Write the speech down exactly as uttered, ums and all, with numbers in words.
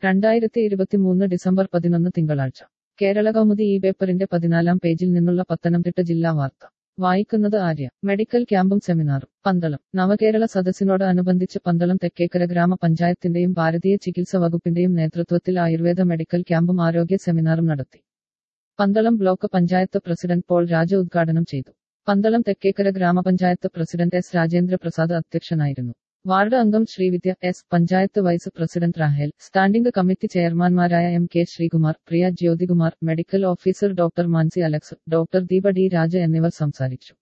രണ്ടായിരത്തി ഇരുപത്തിമൂന്ന് ഡിസംബർ പതിനൊന്ന് തിങ്കളാഴ്ച കേരള കൗമുദി ഈ പേപ്പറിന്റെ പതിനാലാം പേജിൽ നിന്നുള്ള പത്തനംതിട്ട ജില്ലാ വാർത്ത വായിക്കുന്നത് ആര്യ. മെഡിക്കൽ ക്യാമ്പും സെമിനാറും. പന്തളം. നവകേരള സദസ്സിനോട് അനുബന്ധിച്ച് പന്തളം തെക്കേക്കര ഗ്രാമപഞ്ചായത്തിന്റെയും ഭാരതീയ ചികിത്സ വകുപ്പിന്റെയും നേതൃത്വത്തിൽ ആയുർവേദ മെഡിക്കൽ ക്യാമ്പും ആരോഗ്യ സെമിനാറും നടത്തി. Pandalam block panchayat president Paul Raja ഉദ്ഘാടനം ചെയ്തു. പന്തളം തെക്കേക്കര ഗ്രാമപഞ്ചായത്ത് പ്രസിഡന്റ് എസ് രാജേന്ദ്ര പ്രസാദ് അധ്യക്ഷനായിരുന്നു. വാർഡ് അംഗം Srividya S, panchayat vice president Rahel, standing committee ചെയർമാൻമാരായ M K Sreekumar, Priya Jyothikumar, medical officer doctor Mansi Alex, doctor Deepa D Raja എന്നിവർ സംസാരിച്ചു.